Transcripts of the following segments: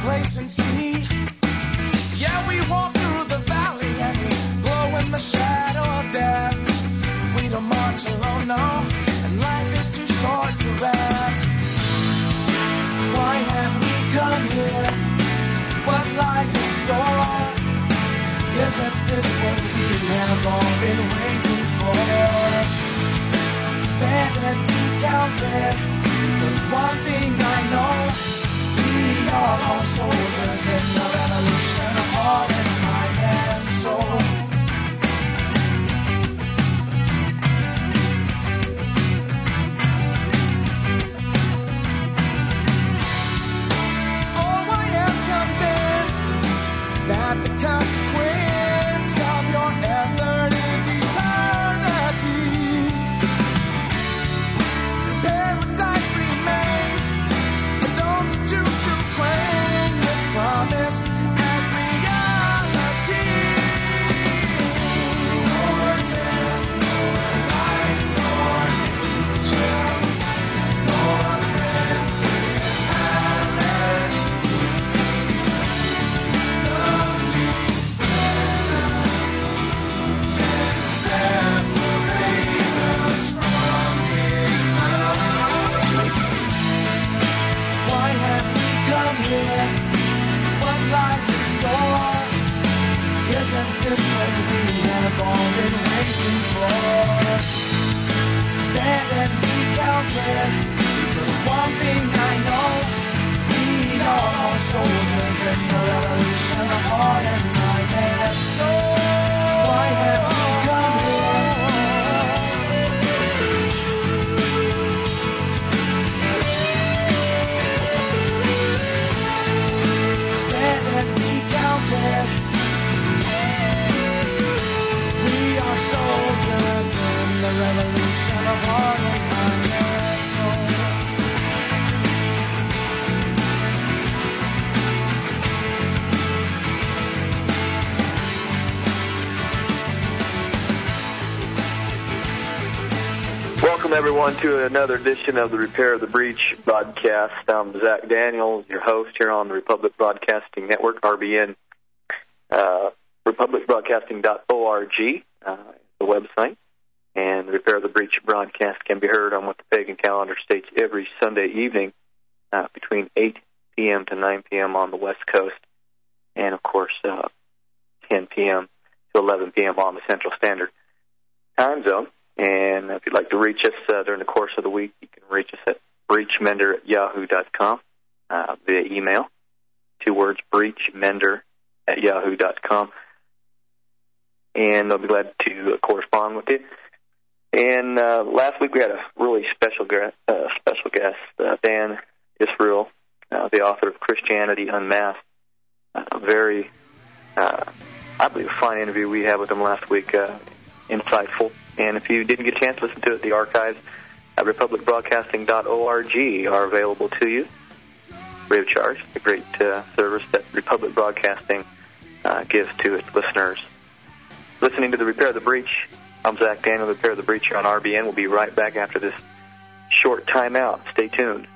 complacency. Yeah, we walk through the valley and we glow in the shadow of death. We don't march alone, no, and life is too short to rest. Why have we come here? What lies in store? Isn't this what we have all been waiting for? Stand and be counted. There's one thing I know. We are all soldiers in the revolution of heart and mind and soul. Oh, I am convinced that the consequence of your effort is eternity. Paradise remains, but don't choose to claim this promise as reality. Nor death, nor life, nor angels, nor prince in heaven. None of these can separate us from His love. Why have we come here? What lies in store? Isn't this what we have all been waiting for? Stand and be counted. There's one thing I know. We are all soldiers in the revolution of heart and mind and soul. Why have we come here? Stand and be counted. We are soldiers in the revolution of heart and mind and soul. Welcome, everyone, to another edition of the Repair of the Breach broadcast. I'm Zach Daniels, your host here on the Republic Broadcasting Network, RBN, republicbroadcasting.org, the website. And the Repair of the Breach broadcast can be heard on what the pagan calendar states every Sunday evening between 8 p.m. to 9 p.m. on the West Coast, and, of course, 10 p.m. to 11 p.m. on the Central Standard Time Zone. And if you'd like to reach us during the course of the week, you can reach us at breachmender@yahoo.com via email. 2 words, breachmender@yahoo.com. And I'll be glad to correspond with you. And last week we had a really special guest, Dan Israel, the author of Christianity Unmasked. A very, I believe, fine interview we had with him last week, insightful. And if you didn't get a chance to listen to it, the archives at republicbroadcasting.org are available to you free of charge. A great service that Republic Broadcasting gives to its listeners. Listening to the Repair of the Breach, I'm Zach Daniel, the Repair of the Breach here on RBN. We'll be right back after this short timeout. Stay tuned.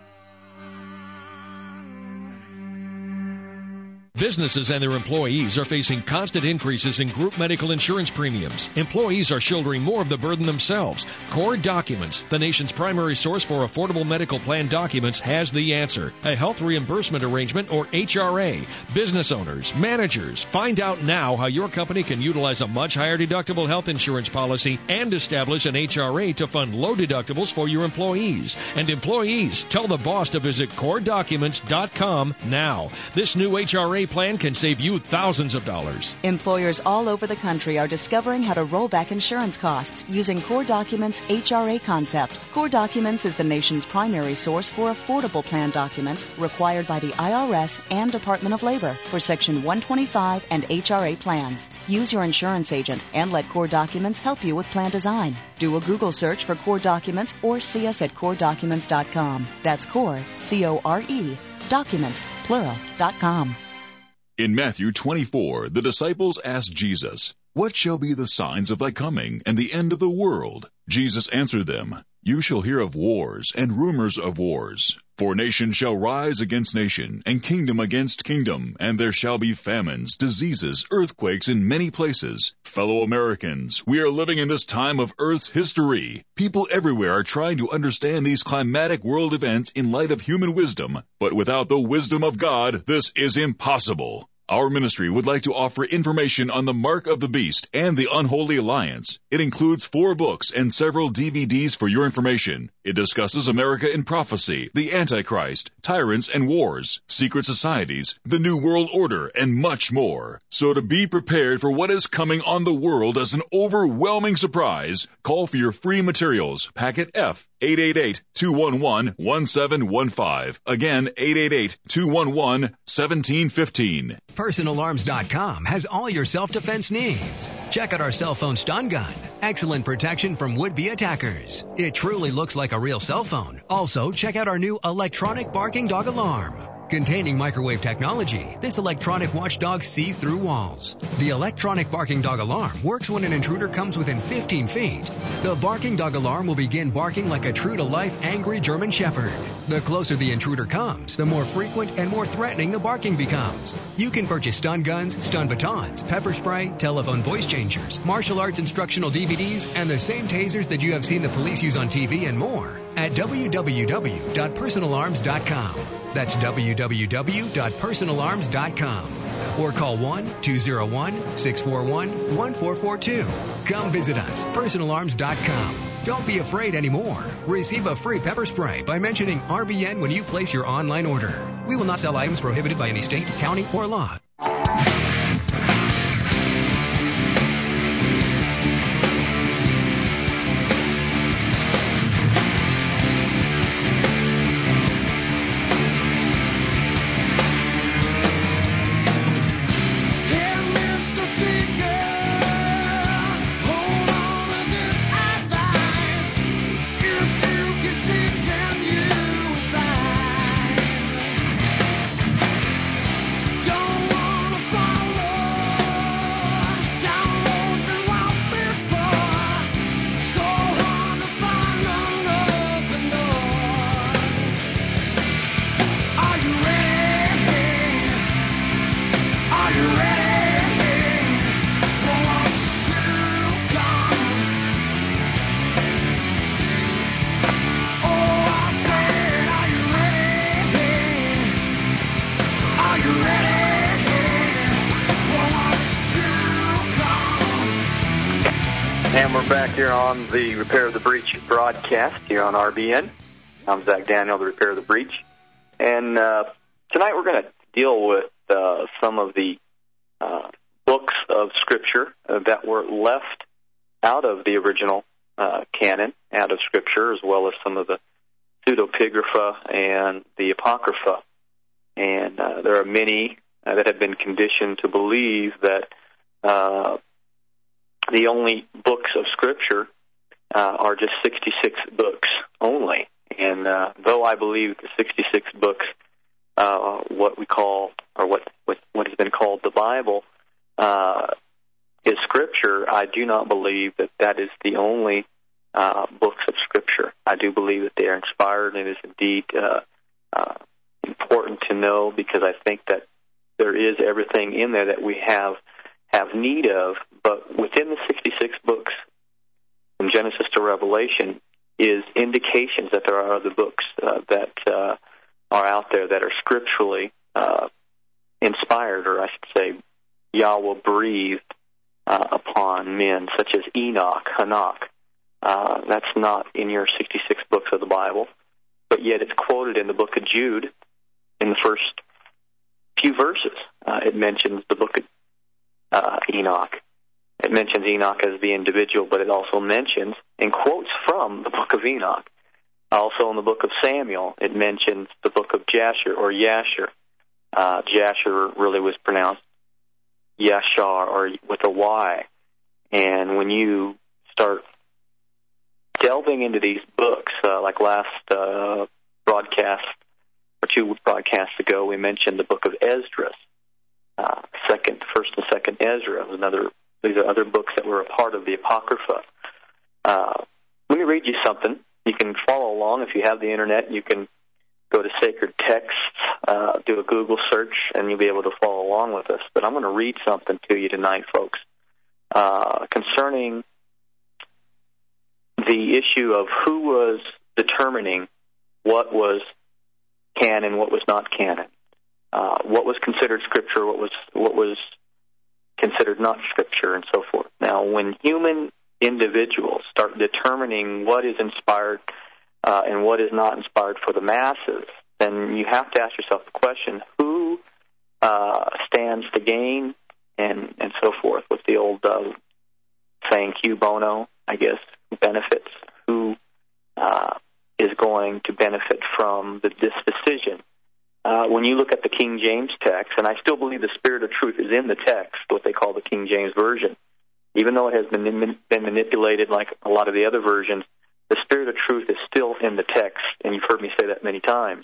Businesses and their employees are facing constant increases in group medical insurance premiums. Employees are shouldering more of the burden themselves. Core Documents, the nation's primary source for affordable medical plan documents, has the answer. A health reimbursement arrangement, or HRA. Business owners, managers, find out now how your company can utilize a much higher deductible health insurance policy and establish an HRA to fund low deductibles for your employees. And employees, tell the boss to visit CoreDocuments.com now. This new HRA plan can save you thousands of dollars. Employers all over the country are discovering how to roll back insurance costs using Core Documents' HRA concept. Core Documents is the nation's primary source for affordable plan documents required by the IRS and Department of Labor for Section 125 and HRA plans. Use your insurance agent and let Core Documents help you with plan design. Do a Google search for Core Documents or see us at CoreDocuments.com. That's Core, C-O-R-E, Documents, plural.com. In Matthew 24, the disciples asked Jesus, "What shall be the signs of thy coming and the end of the world?" Jesus answered them, You shall hear of wars and rumors of wars. For nation shall rise against nation, and kingdom against kingdom, and there shall be famines, diseases, earthquakes in many places. Fellow Americans, we are living in this time of Earth's history. People everywhere are trying to understand these climatic world events in light of human wisdom, but without the wisdom of God, this is impossible. Our ministry would like to offer information on the Mark of the Beast and the Unholy Alliance. It includes 4 books and several DVDs for your information. It discusses America in prophecy, the Antichrist, tyrants and wars, secret societies, the New World Order, and much more. So to be prepared for what is coming on the world as an overwhelming surprise, call for your free materials, Packet F, 888-211-1715. Again, 888-211-1715. PersonalArms.com has all your self-defense needs. Check out our cell phone stun gun. Excellent protection from would-be attackers. It truly looks like a real cell phone. Also, check out our new electronic barking dog alarm. Containing microwave technology, this electronic watchdog sees through walls. The electronic barking dog alarm works when an intruder comes within 15 feet. The barking dog alarm will begin barking like a true-to-life angry German shepherd. The closer the intruder comes, the more frequent and more threatening the barking becomes. You can purchase stun guns, stun batons, pepper spray, telephone voice changers, martial arts instructional DVDs, and the same tasers that you have seen the police use on TV and more at www.personalarms.com. That's www.personalarms.com. Or call 1-201-641-1442. Come visit us, personalarms.com. Don't be afraid anymore. Receive a free pepper spray by mentioning RBN when you place your online order. We will not sell items prohibited by any state, county, or law. And we're back here on the Repair of the Breach broadcast here on RBN. I'm Zach Daniel, the Repair of the Breach. And tonight we're going to deal with some of the books of Scripture that were left out of the original canon, out of Scripture, as well as some of the pseudepigrapha and the Apocrypha. And there are many that have been conditioned to believe that the only books of Scripture are just 66 books only. And though I believe the 66 books, what we call, or what has been called the Bible, is Scripture, I do not believe that that is the only books of Scripture. I do believe that they are inspired, and it is indeed important to know, because I think that there is everything in there that we have need of. But within the 66 books, from Genesis to Revelation, is indications that there are other books that are out there that are scripturally inspired, or I should say Yahweh breathed upon men, such as Enoch, Hanok. That's not in your 66 books of the Bible, but yet it's quoted in the book of Jude in the first few verses. It mentions the book of Enoch. It mentions Enoch as the individual, but it also mentions and quotes from the book of Enoch. Also in the book of Samuel, it mentions the book of Jasher or Yasher. Jasher really was pronounced Yashar, or with a Y. And when you start delving into these books, like last broadcast or 2 broadcasts ago, we mentioned the book of Esdras. First and Second Ezra was another. These are other books that were a part of the Apocrypha. Let me read you something. You can follow along if you have the Internet. You can go to Sacred Texts, do a Google search, and you'll be able to follow along with us. But I'm going to read something to you tonight, folks, concerning the issue of who was determining what was canon, what was not canon, what was considered Scripture, what was considered not Scripture, and so forth. Now, when human individuals start determining what is inspired and what is not inspired for the masses, then you have to ask yourself the question, who stands to gain and so forth? What's the old saying, Q bono, I guess, benefits? Who is going to benefit from this decision? When you look at the King James text, and I still believe the Spirit of truth is in the text, what they call the King James Version, even though it has been manipulated like a lot of the other versions, the Spirit of truth is still in the text, and you've heard me say that many times.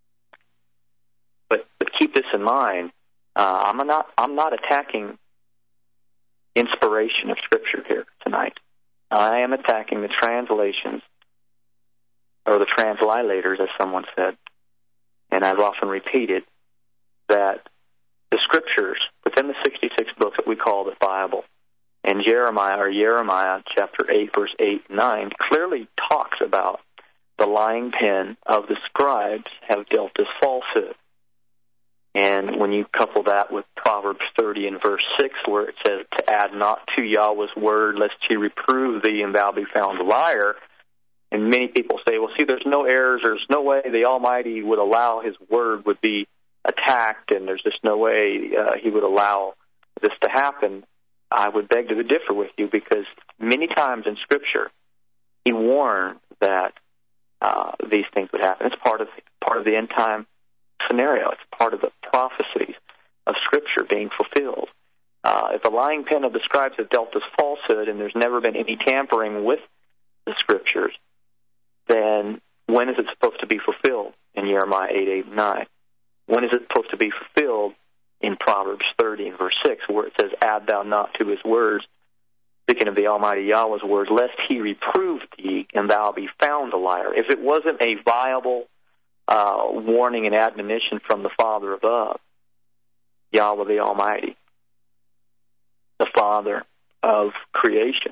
But keep this in mind. I'm not attacking inspiration of Scripture here tonight. I am attacking the translations, or the translators, as someone said. And I've often repeated that the Scriptures, within the 66 books that we call the Bible, and Jeremiah chapter 8, verse 8 and 9, clearly talks about the lying pen of the scribes have dealt as falsehood. And when you couple that with Proverbs 30 and verse 6, where it says, to add not to Yahweh's word, lest he reprove thee and thou be found a liar, and many people say, well, see, there's no errors, there's no way the Almighty would allow his word would be attacked, and there's just no way he would allow this to happen. I would beg to differ with you, because many times in Scripture, he warned that these things would happen. It's part of the end time scenario. It's part of the prophecies of Scripture being fulfilled. If the lying pen of the scribes have dealt as falsehood, and there's never been any tampering with the Scriptures, then when is it supposed to be fulfilled in Jeremiah 8, 8, and 9? When is it supposed to be fulfilled in Proverbs 30 and verse 6, where it says, add thou not to his words, speaking of the Almighty Yahweh's words, lest he reprove thee and thou be found a liar? If it wasn't a viable warning and admonition from the Father above, Yahweh the Almighty, the Father of creation,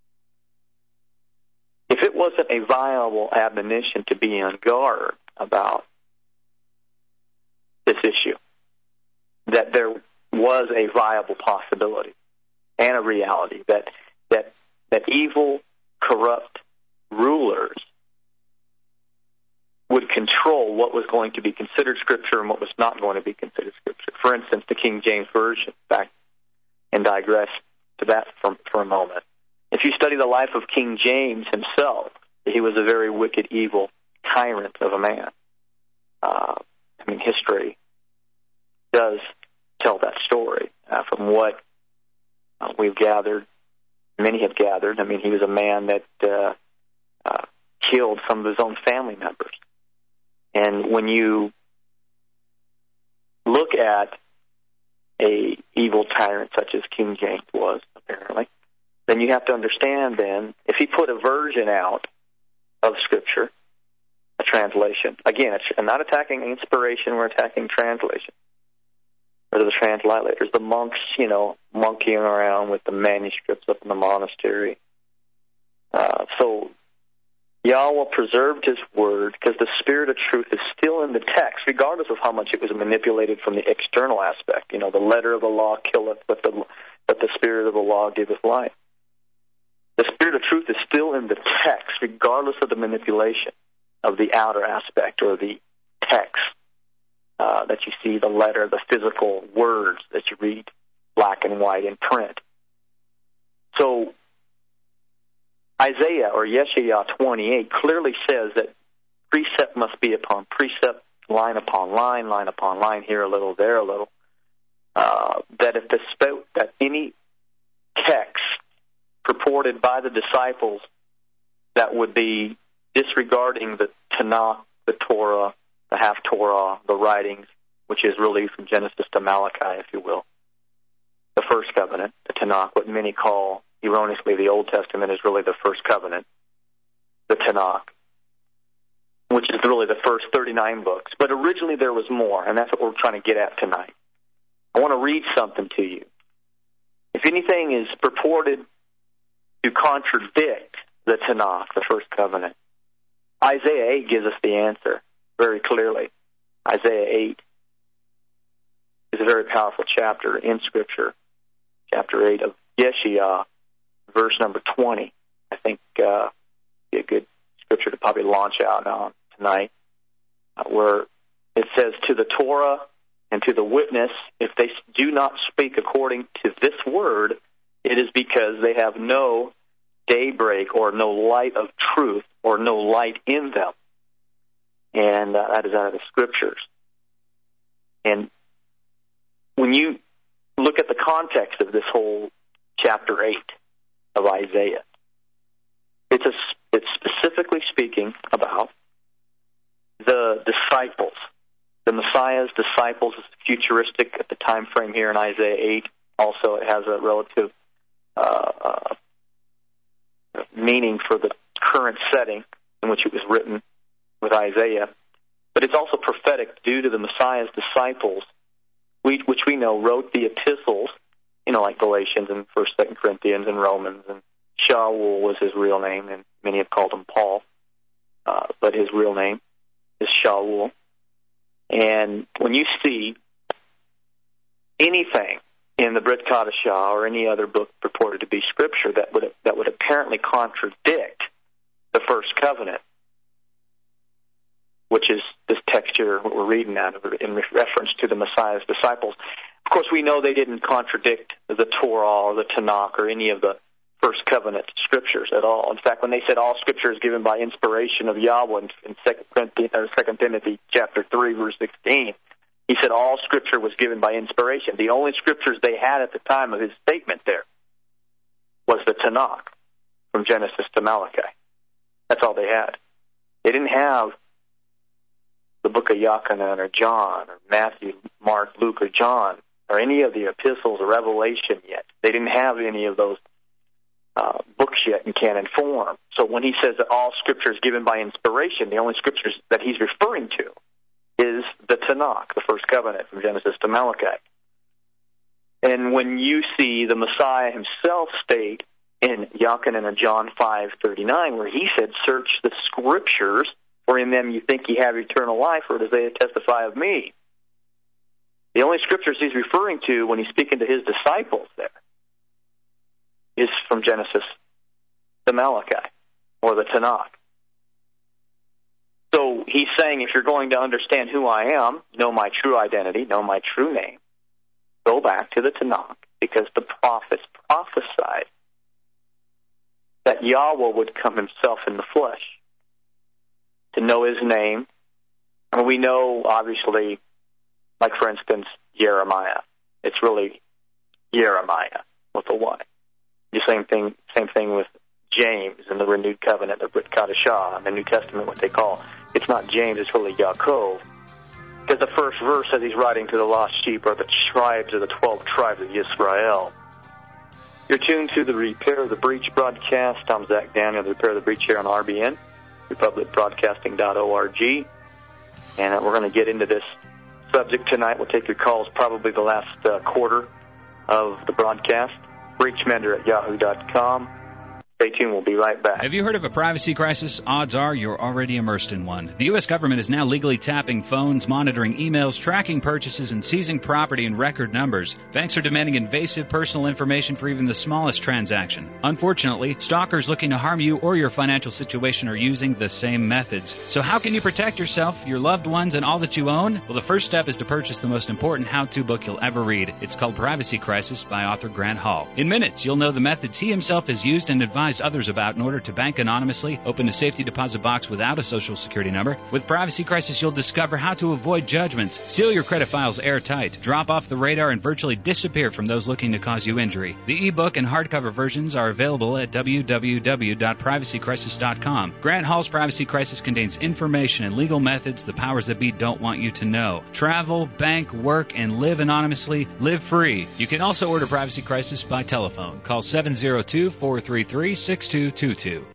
if it wasn't a viable admonition to be on guard about this issue, that there was a viable possibility and a reality that evil, corrupt rulers would control what was going to be considered Scripture and what was not going to be considered Scripture. For instance, the King James Version, back and digress to that for a moment. If you study the life of King James himself, he was a very wicked, evil tyrant of a man. History does tell that story. From what we've gathered, many have gathered, he was a man that killed some of his own family members. And when you look at a evil tyrant such as King James was, apparently, then you have to understand then, if he put a version out of Scripture, a translation, again, I'm not attacking inspiration, we're attacking translation. Or the translators, the monks, monkeying around with the manuscripts up in the monastery. So Yahweh preserved his word because the Spirit of truth is still in the text, regardless of how much it was manipulated from the external aspect. The letter of the law killeth, but the Spirit of the law giveth life. The Spirit of truth is still in the text, regardless of the manipulation of the outer aspect or the text that you see, the letter, the physical words that you read black and white in print. So Isaiah or Yeshayah 28 clearly says that precept must be upon precept, line upon line, line upon line, here a little, there a little. That if that any text purported by the disciples that would be disregarding the Tanakh, the Torah, the half-Torah, the writings, which is really from Genesis to Malachi, if you will, the first covenant, the Tanakh, what many call erroneously the Old Testament, is really the first covenant. the Tanakh, which is really the first 39 books. But originally there was more, and that's what we're trying to get at tonight. I want to read something to you. If anything is purported to contradict the Tanakh, the first covenant, Isaiah 8 gives us the answer very clearly. Isaiah 8 is a very powerful chapter in Scripture, chapter 8 of Yeshua, verse number 20. I think be a good scripture to probably launch out on tonight, where it says, to the Torah and to the witness, if they do not speak according to this word, it is because they have no daybreak or no light of truth or no light in them. And that is out of the Scriptures. And when you look at the context of this whole chapter 8 of Isaiah, it's specifically speaking about the disciples. The Messiah's disciples is futuristic at the time frame here in Isaiah 8. Also, it has a relative meaning for the current setting in which it was written with Isaiah. But it's also prophetic due to the Messiah's disciples, which we know wrote the epistles, like Galatians and 1st, 2nd Corinthians and Romans. And Shaul was his real name, and many have called him Paul. But his real name is Shaul. And when you see anything in the Brit Chadashah or any other book purported to be Scripture that would apparently contradict the first covenant, which is this text here, what we're reading out of, in reference to the Messiah's disciples. Of course, we know they didn't contradict the Torah or the Tanakh or any of the first covenant scriptures at all. In fact, when they said all Scripture is given by inspiration of Yahweh in 2 Timothy chapter 3, verse 16, he said all Scripture was given by inspiration. The only Scriptures they had at the time of his statement there was the Tanakh, from Genesis to Malachi. That's all they had. They didn't have the book of Yochanan or John or Matthew, Mark, Luke, or John, or any of the epistles or Revelation yet. They didn't have any of those books yet in canon form. So when he says that all Scripture is given by inspiration, the only Scriptures that he's referring to is the Tanakh, the first covenant from Genesis to Malachi. And when you see the Messiah himself state in Yochanan and John 5:39, where he said, search the Scriptures, for in them you think you have eternal life, or does they testify of me? The only Scriptures he's referring to when he's speaking to his disciples there is from Genesis to Malachi, or the Tanakh. So he's saying, if you're going to understand who I am, know my true identity, know my true name, go back to the Tanakh, because the prophets prophesied that Yahweh would come himself in the flesh to know his name. And we know, obviously, like, for instance, Jeremiah. It's really Jeremiah with a Y. The same thing with James in the renewed covenant, the Brit Chadashah, in the New Testament, what they call. It's not James, it's really Yaakov. Because the first verse says he's writing to the lost sheep, or the tribes of the 12 tribes of Israel. You're tuned to the Repair of the Breach broadcast. I'm Zach Daniel, the Repair of the Breach here on RBN, republicbroadcasting.org. And we're going to get into this subject tonight. We'll take your calls probably the last quarter of the broadcast. breachmender@yahoo.com. Stay tuned. We'll be right back. Have you heard of a privacy crisis? Odds are you're already immersed in one. The U.S. government is now legally tapping phones, monitoring emails, tracking purchases, and seizing property in record numbers. Banks are demanding invasive personal information for even the smallest transaction. Unfortunately, stalkers looking to harm you or your financial situation are using the same methods. So how can you protect yourself, your loved ones, and all that you own? Well, the first step is to purchase the most important how-to book you'll ever read. It's called Privacy Crisis by author Grant Hall. In minutes, you'll know the methods he himself has used and advised others about in order to bank anonymously, open a safety deposit box without a social security number. With Privacy Crisis, you'll discover how to avoid judgments, seal your credit files airtight, drop off the radar, and virtually disappear from those looking to cause you injury. The ebook and hardcover versions are available at www.privacycrisis.com. Grant Hall's Privacy Crisis contains information and legal methods the powers that be don't want you to know. Travel, bank, work, and live anonymously. Live free. You can also order Privacy Crisis by telephone. Call 702-433-6222.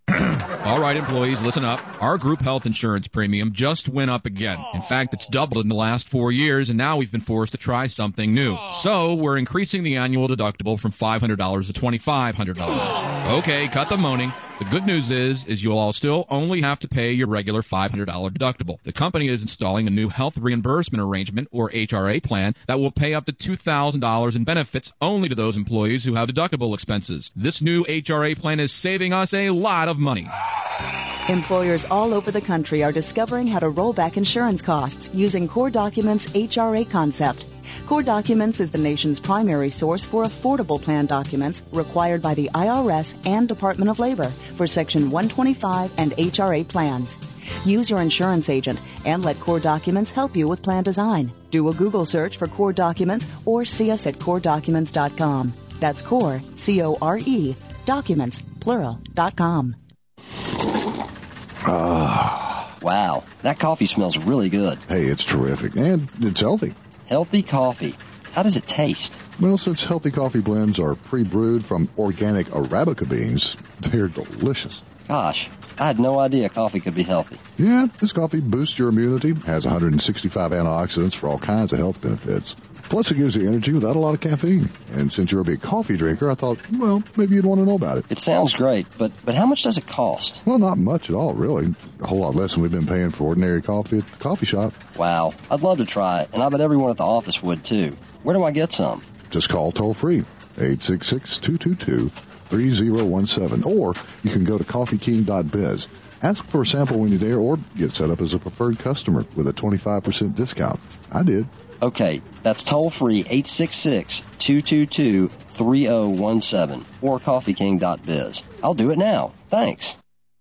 All right, employees, listen up. Our group health insurance premium just went up again. In fact, it's doubled in the last 4 years, and now we've been forced to try something new. So we're increasing the annual deductible from $500 to $2,500. Okay, cut the moaning. The good news is you'll all still only have to pay your regular $500 deductible. The company is installing a new health reimbursement arrangement, or HRA plan, that will pay up to $2,000 in benefits only to those employees who have deductible expenses. This new HRA plan is saving us a lot of money. Employers all over the country are discovering how to roll back insurance costs using Core Documents' HRA concept. Core Documents is the nation's primary source for affordable plan documents required by the IRS and Department of Labor for Section 125 and HRA plans. Use your insurance agent and let Core Documents help you with plan design. Do a Google search for Core Documents or see us at CoreDocuments.com. That's Core, C-O-R-E, Documents, plural.com. Wow, that coffee smells really good. Hey, it's terrific, and it's healthy. Healthy coffee. How does it taste? Well, since healthy coffee blends are pre-brewed from organic Arabica beans, they're delicious. Gosh, I had no idea coffee could be healthy. Yeah, this coffee boosts your immunity, has 165 antioxidants for all kinds of health benefits. Plus, it gives you energy without a lot of caffeine. And since you're a big coffee drinker, I thought, well, maybe you'd want to know about it. It sounds great, but how much does it cost? Well, not much at all, really. A whole lot less than we've been paying for ordinary coffee at the coffee shop. Wow, I'd love to try it, and I bet everyone at the office would, too. Where do I get some? Just call toll-free, 866-222-3017, or you can go to coffeeking.biz. Ask for a sample when you're there, or get set up as a preferred customer with a 25% discount. I did. Okay, that's toll-free, 866-222-3017, or coffeeking.biz. I'll do it now. Thanks.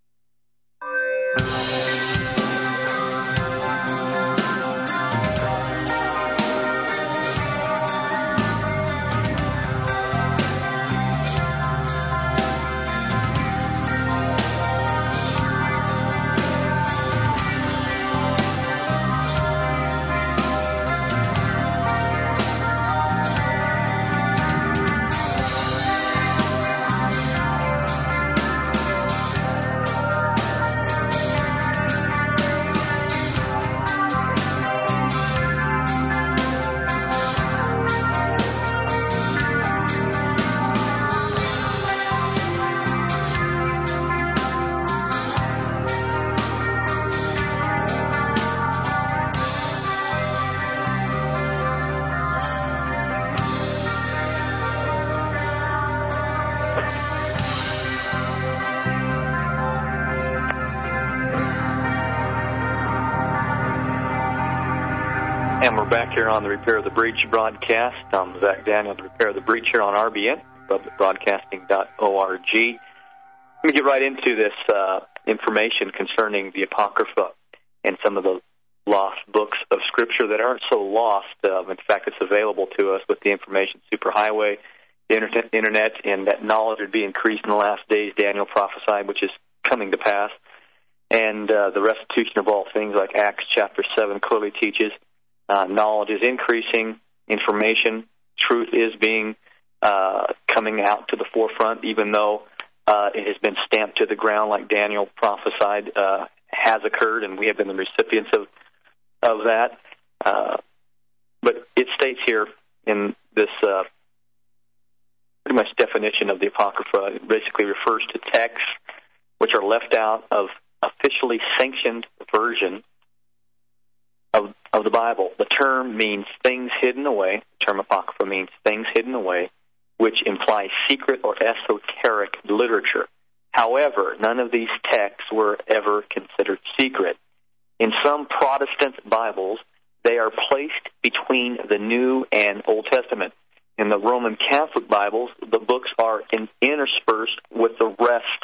And we're back here on the Repair of the Breach broadcast. I'm Zach Daniel, the Repair of the Breach here on RBN, publicbroadcasting.org. Let me get right into this information concerning the Apocrypha and some of the lost books of Scripture that aren't so lost. In fact, it's available to us with the information superhighway, the internet, and that knowledge would be increased in the last days, Daniel prophesied, which is coming to pass. And the restitution of all things, like Acts chapter 7 clearly teaches. Knowledge is increasing, information, truth is being coming out to the forefront, even though it has been stamped to the ground, like Daniel prophesied has occurred, and we have been the recipients of that. But it states here in this pretty much definition of the Apocrypha, it basically refers to texts which are left out of officially sanctioned version of the Bible. The term means things hidden away. The term Apocrypha means things hidden away, which implies secret or esoteric literature. However, none of these texts were ever considered secret. In some Protestant Bibles, they are placed between the New and Old Testament. In the Roman Catholic Bibles, the books are interspersed with the rest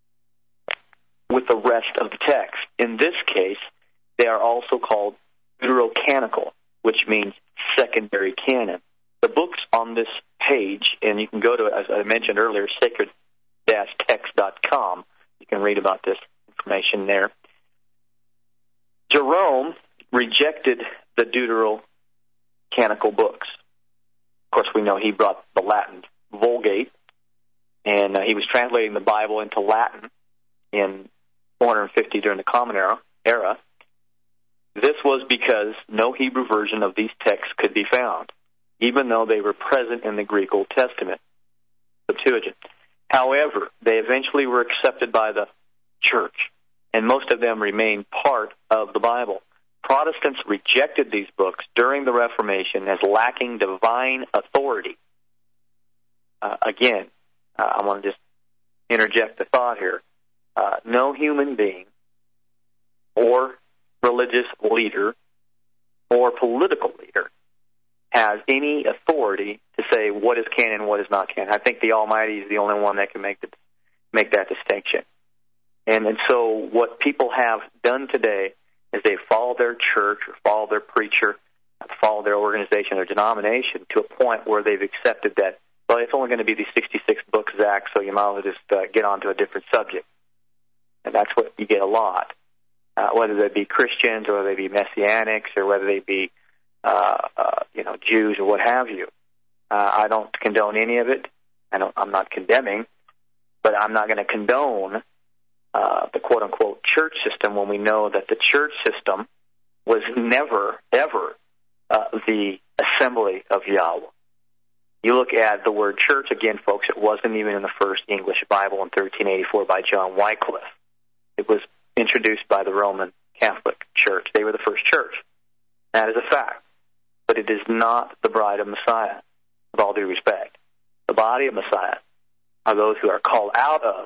of the text. In this case, they are also called deuterocanonical, which means secondary canon. The books on this page, and you can go to, as I mentioned earlier, sacred-text.com. You can read about this information there. Jerome rejected the deuterocanonical books. Of course, we know he brought the Latin Vulgate, and he was translating the Bible into Latin. in 450 during the Common Era. This was because no Hebrew version of these texts could be found, even though they were present in the Greek Old Testament, Septuagint. However, they eventually were accepted by the church, and most of them remain part of the Bible. Protestants rejected these books during the Reformation as lacking divine authority. Again, I want to just interject a thought here. No human being or religious leader or political leader has any authority to say what is canon and what is not canon. I think the Almighty is the only one that can make that distinction. And so what people have done today is they follow their church or follow their preacher, follow their organization or denomination to a point where they've accepted that, well, it's only going to be these 66 books, Zach, so you might as well just get on to a different subject. And that's what you get a lot, whether they be Christians or whether they be Messianics or whether they be Jews or what have you. I don't condone any of it. I'm not condemning, but I'm not going to condone the quote-unquote church system when we know that the church system was never, ever the assembly of Yahweh. You look at the word church, again, folks, it wasn't even in the first English Bible in 1384 by John Wycliffe. It was introduced by the Roman Catholic Church. They were the first church. That is a fact. But it is not the bride of Messiah, with all due respect. The body of Messiah are those who are called out of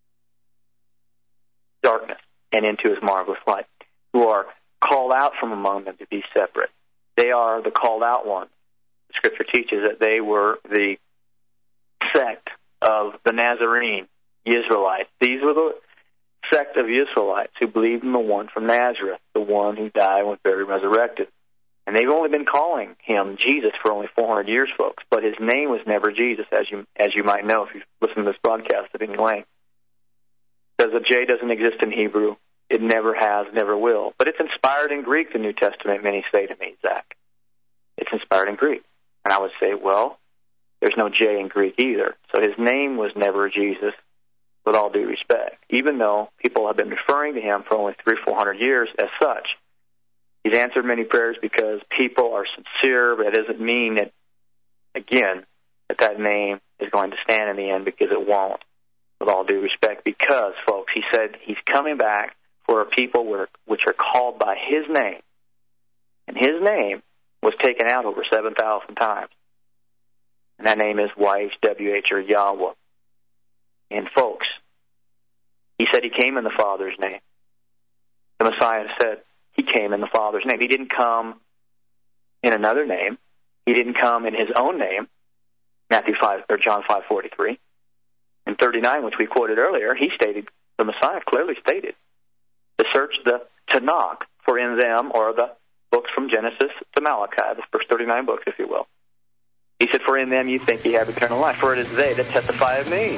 darkness and into his marvelous light, who are called out from among them to be separate. They are the called out ones. The Scripture teaches that they were the sect of the Nazarene Israelites. These were the sect of Israelites who believed in the one from Nazareth, the one who died and was buried and resurrected. And they've only been calling him Jesus for only 400 years, folks. But his name was never Jesus, as you might know if you've listened to this broadcast at any length. Because the J doesn't exist in Hebrew. It never has, never will. But it's inspired in Greek, the New Testament, many say to me, Zach. It's inspired in Greek. And I would say, well, there's no J in Greek either. So his name was never Jesus, with all due respect. Even though people have been referring to him for only 300-400 years as such. He's answered many prayers because people are sincere, but it doesn't mean that, again, that name is going to stand in the end, because it won't, with all due respect. Because, folks, he said he's coming back for a people which are called by his name. And his name was taken out over 7,000 times. And that name is YHWH, or Yahweh. And, folks, he said he came in the Father's name. The Messiah said he came in the Father's name. He didn't come in another name. He didn't come in his own name. Matthew 5 or John 5:43. In 39, which we quoted earlier, he stated, the Messiah clearly stated, to search the Tanakh, for in them are the books from Genesis to Malachi, the first 39 books, if you will. He said, for in them you think ye have eternal life, for it is they that testify of me.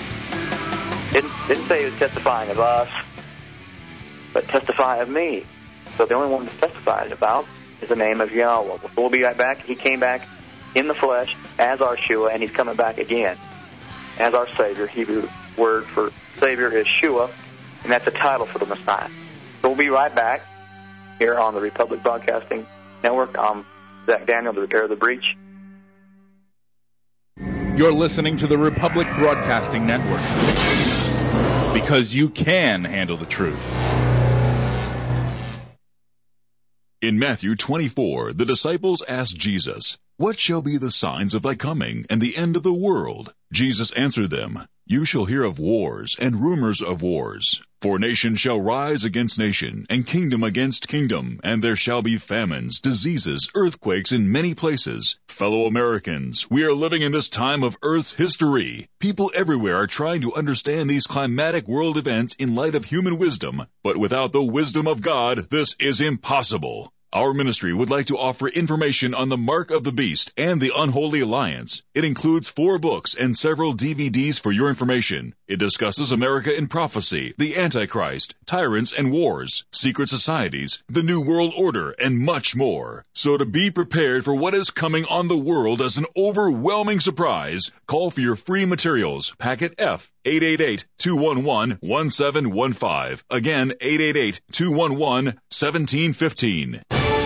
Didn't say he was testifying of us, but testify of me. So the only one to testify about is the name of Yahweh. We'll be right back. He came back in the flesh as our Shua, and he's coming back again as our Savior. Hebrew word for Savior is Shua, and that's a title for the Messiah. So we'll be right back here on the Republic Broadcasting Network. I'm Zach Daniel, the Repair of the Breach. You're listening to the Republic Broadcasting Network, because you can handle the truth. In Matthew 24, the disciples asked Jesus, "What shall be the signs of thy coming and the end of the world?" Jesus answered them, "You shall hear of wars and rumors of wars. For nation shall rise against nation, and kingdom against kingdom, and there shall be famines, diseases, earthquakes in many places. Fellow Americans, we are living in this time of Earth's history. People everywhere are trying to understand these climatic world events in light of human wisdom, but without the wisdom of God, this is impossible. Our ministry would like to offer information on the Mark of the Beast and the Unholy Alliance. It includes 4 books and several DVDs for your information. It discusses America in prophecy, the Antichrist, tyrants and wars, secret societies, the New World Order, and much more. So to be prepared for what is coming on the world as an overwhelming surprise, call for your free materials, Packet F, 888-211-1715. Again, 888-211-1715.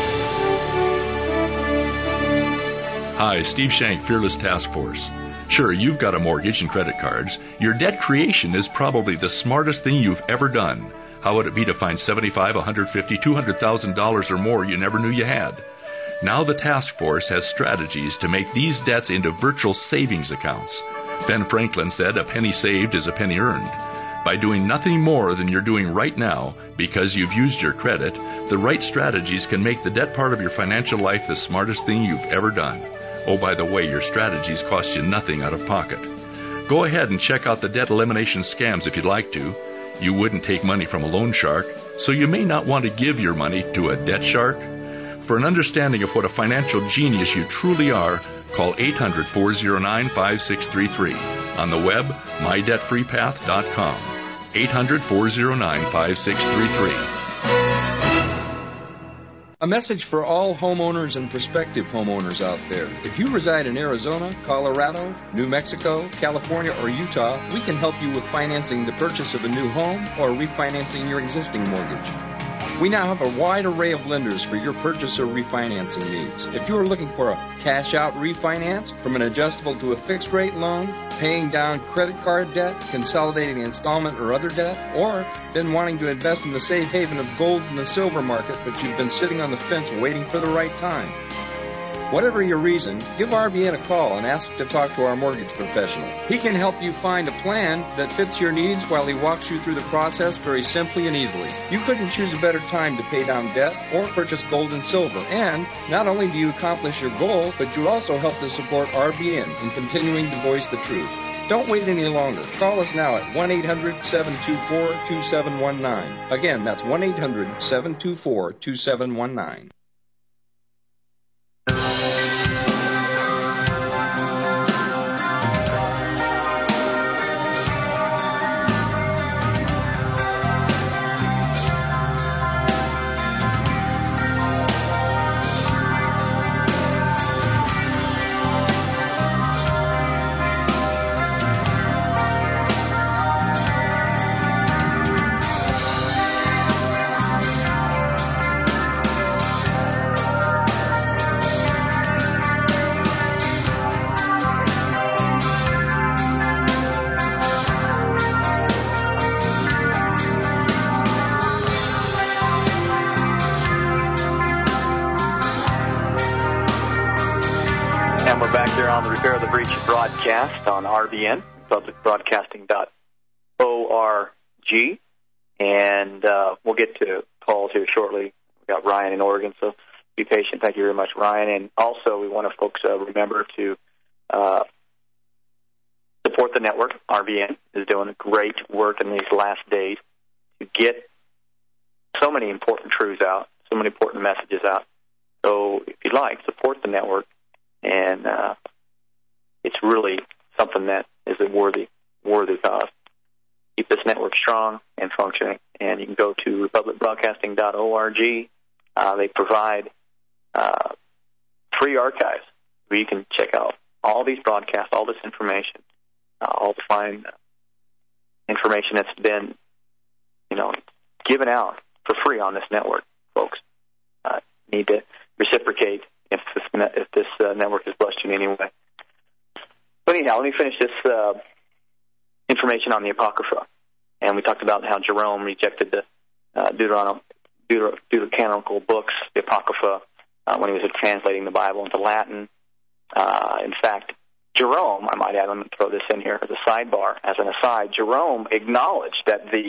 Hi, Steve Shank, Fearless Task Force. Sure, you've got a mortgage and credit cards. Your debt creation is probably the smartest thing you've ever done. How would it be to find $75,000, $150,000, $200,000 or more you never knew you had? Now the task force has strategies to make these debts into virtual savings accounts. Ben Franklin said, "A penny saved is a penny earned." By doing nothing more than you're doing right now, because you've used your credit, the right strategies can make the debt part of your financial life the smartest thing you've ever done. Oh, by the way, your strategies cost you nothing out of pocket. Go ahead and check out the debt elimination scams if you'd like to. You wouldn't take money from a loan shark, so you may not want to give your money to a debt shark. For an understanding of what a financial genius you truly are, call 800-409-5633. On the web, mydebtfreepath.com. 800-409-5633. A message for all homeowners and prospective homeowners out there. If you reside in Arizona, Colorado, New Mexico, California, or Utah, we can help you with financing the purchase of a new home or refinancing your existing mortgage. We now have a wide array of lenders for your purchase or refinancing needs. If you are looking for a cash-out refinance, from an adjustable to a fixed-rate loan, paying down credit card debt, consolidating installment or other debt, or been wanting to invest in the safe haven of gold and the silver market, but you've been sitting on the fence waiting for the right time. Whatever your reason, give RBN a call and ask to talk to our mortgage professional. He can help you find a plan that fits your needs while he walks you through the process very simply and easily. You couldn't choose a better time to pay down debt or purchase gold and silver. And not only do you accomplish your goal, but you also help to support RBN in continuing to voice the truth. Don't wait any longer. Call us now at 1-800-724-2719. Again, that's 1-800-724-2719. Broadcast on RBN, publicbroadcasting.org, and we'll get to calls here shortly. We've got Ryan in Oregon, so be patient. Thank you very much, Ryan. And also, we want to folks remember to support the network. RBN is doing great work in these last days to get so many important truths out, so many important messages out. So if you'd like, support the network, and it's really something that is a worthy cause. Keep this network strong and functioning. And you can go to republicbroadcasting.org. They provide free archives where you can check out all these broadcasts, all this information, all the fine information that's been, given out for free on this network, folks. Need to reciprocate if this network has blessed you in any way. But anyhow, let me finish this information on the Apocrypha. And we talked about how Jerome rejected the Deuterocanonical books, the Apocrypha, when he was translating the Bible into Latin. In fact, Jerome, I might add, I'm going to throw this in here as a sidebar, as an aside, Jerome acknowledged that the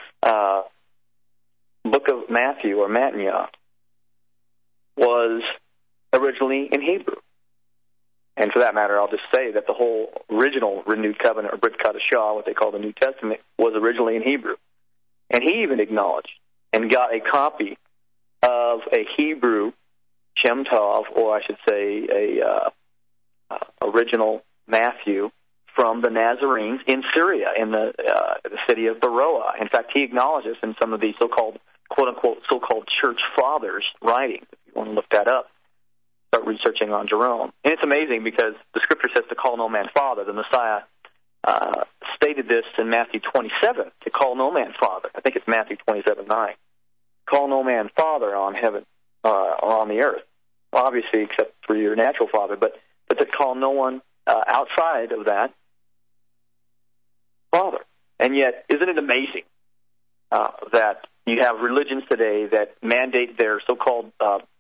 book of Matthew, or Matthew, was originally in Hebrew. And for that matter, I'll just say that the whole original renewed covenant, or Brit Chadashah, what they call the New Testament, was originally in Hebrew. And he even acknowledged and got a copy of a Hebrew Shem Tov, or I should say a original Matthew, from the Nazarenes in Syria, in the city of Beroa. In fact, he acknowledges in some of the so-called, quote-unquote, so-called church fathers' writings. If you want to look that up, start researching on Jerome. And it's amazing because the Scripture says to call no man father. The Messiah stated this in Matthew 27, to call no man father. I think it's Matthew 27:9. Call no man father on heaven or on the earth, obviously except for your natural father, but to call no one outside of that father. And yet, isn't it amazing that you have religions today that mandate their so-called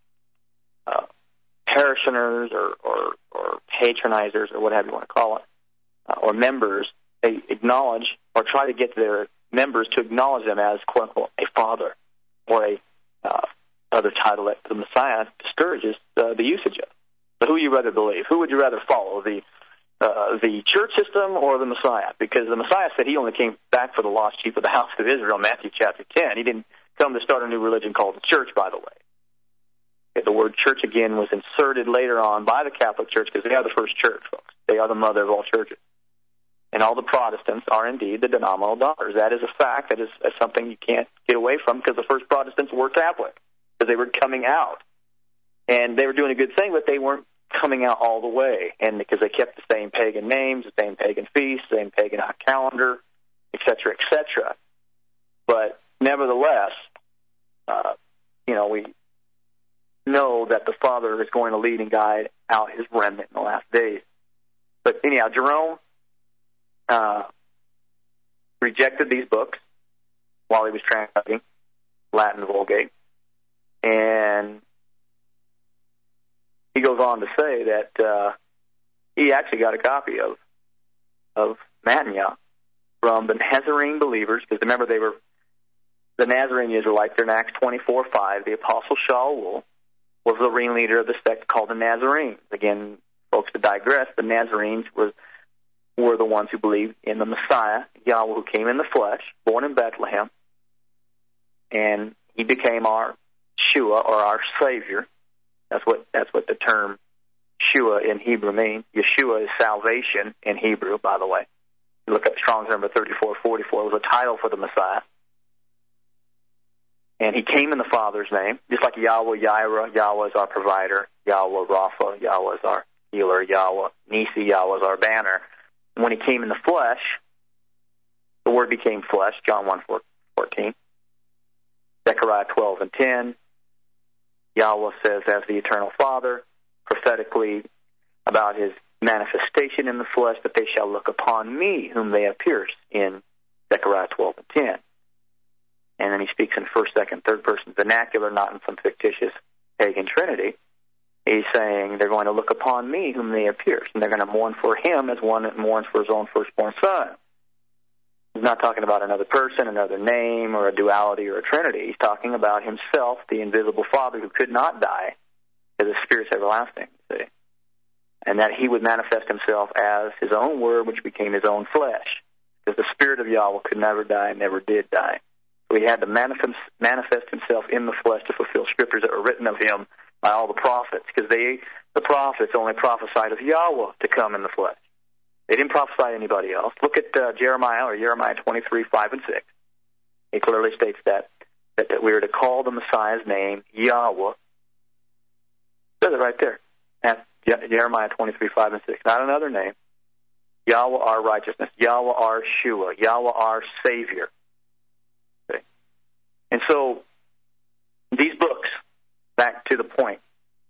parishioners or patronizers or whatever you want to call it, or members, they acknowledge or try to get their members to acknowledge them as, quote-unquote, a father or a other title that the Messiah discourages the usage of. So who would you rather believe? Who would you rather follow, the church system or the Messiah? Because the Messiah said he only came back for the lost sheep of the house of Israel, Matthew chapter 10. He didn't come to start a new religion called the church, by the way. The word church, again, was inserted later on by the Catholic Church because they are the first church, folks. They are the mother of all churches. And all the Protestants are indeed the denominal daughters. That is a fact. That is something you can't get away from because the first Protestants were Catholic because they were coming out. And they were doing a good thing, but they weren't coming out all the way. And because they kept the same pagan names, the same pagan feasts, the same pagan calendar, et cetera, et cetera. But nevertheless, we know that the Father is going to lead and guide out his remnant in the last days. But anyhow, Jerome rejected these books while he was translating Latin Vulgate. And he goes on to say that he actually got a copy of Matthew from the Nazarene believers, because remember the Nazarene Israelites. They're in Acts 24:5. The Apostle Shaul was the ringleader of the sect called the Nazarenes. Again, folks, to digress, the Nazarenes were the ones who believed in the Messiah, Yahweh, who came in the flesh, born in Bethlehem, and he became our Shua, or our Savior. That's what the term Shua in Hebrew means. Yeshua is salvation in Hebrew, by the way. You look up Strong's number 3444. It was a title for the Messiah. And he came in the Father's name, just like Yahweh Yireh. Yahweh is our provider. Yahweh Rapha. Yahweh is our healer. Yahweh Nisi. Yahweh is our banner. And when he came in the flesh, the Word became flesh, John 1:14. Zechariah 12:10. Yahweh says, as the eternal Father, prophetically about his manifestation in the flesh, that they shall look upon me, whom they have pierced, in Zechariah 12:10. And then he speaks in first, second, third person vernacular, not in some fictitious pagan trinity. He's saying they're going to look upon me, whom they have pierced, and they're going to mourn for him as one that mourns for his own firstborn son. He's not talking about another person, another name, or a duality or a trinity. He's talking about himself, the invisible Father who could not die, because the Spirit's everlasting, see? And that he would manifest himself as his own Word, which became his own flesh. Because the Spirit of Yahweh could never die and never did die. So he had to manifest himself in the flesh to fulfill scriptures that were written of him by all the prophets, because the prophets only prophesied of Yahweh to come in the flesh. They didn't prophesy anybody else. Look at Jeremiah 23:5-6. It clearly states that we are to call the Messiah's name Yahweh. It says it right there. That's Jeremiah 23:5-6. Not another name. Yahweh our righteousness. Yahweh our Shua. Yahweh our Savior. Okay. And so these books, back to the point,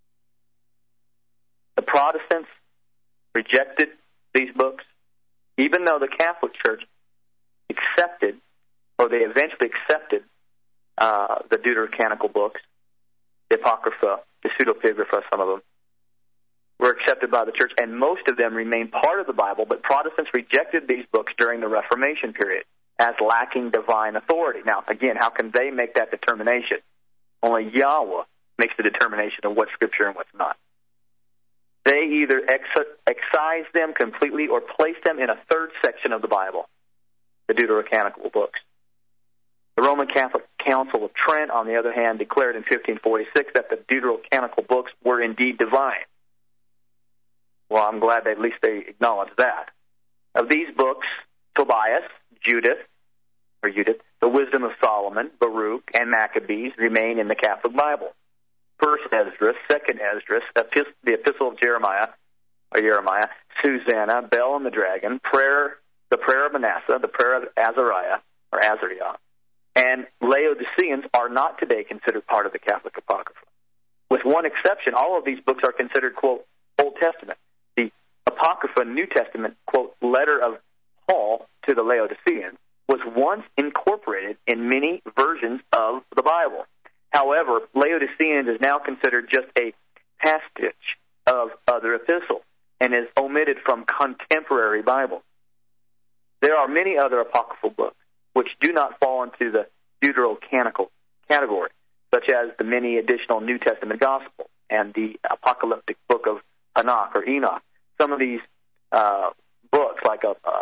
the Protestants rejected these books, even though the Catholic Church accepted, or they eventually accepted, the Deuterocanonical books, the Apocrypha, the Pseudepigrapha, some of them, were accepted by the Church, and most of them remain part of the Bible, but Protestants rejected these books during the Reformation period as lacking divine authority. Now, again, how can they make that determination? Only Yahweh makes the determination of what's Scripture and what's not. They either excise them completely or place them in a third section of the Bible, the Deuterocanonical books. The Roman Catholic Council of Trent, on the other hand, declared in 1546 that the Deuterocanonical books were indeed divine. Well, I'm glad that at least they acknowledged that. Of these books, Tobias, Judith, the Wisdom of Solomon, Baruch, and Maccabees remain in the Catholic Bible. First Esdras, Second Esdras, the Epistle of Jeremiah, Susanna, Bel and the Dragon, Prayer the Prayer of Manasseh, the Prayer of Azariah, or Azariah, and Laodiceans are not today considered part of the Catholic Apocrypha. With one exception, all of these books are considered, quote, Old Testament. The Apocrypha New Testament, quote, letter of Paul to the Laodiceans was once incorporated in many versions of the Bible. However, Laodiceans is now considered just a passage of other epistles and is omitted from contemporary Bibles. There are many other apocryphal books which do not fall into the deuterocanonical category, such as the many additional New Testament Gospels and the apocalyptic book of Enoch or Enoch. Some of these books, like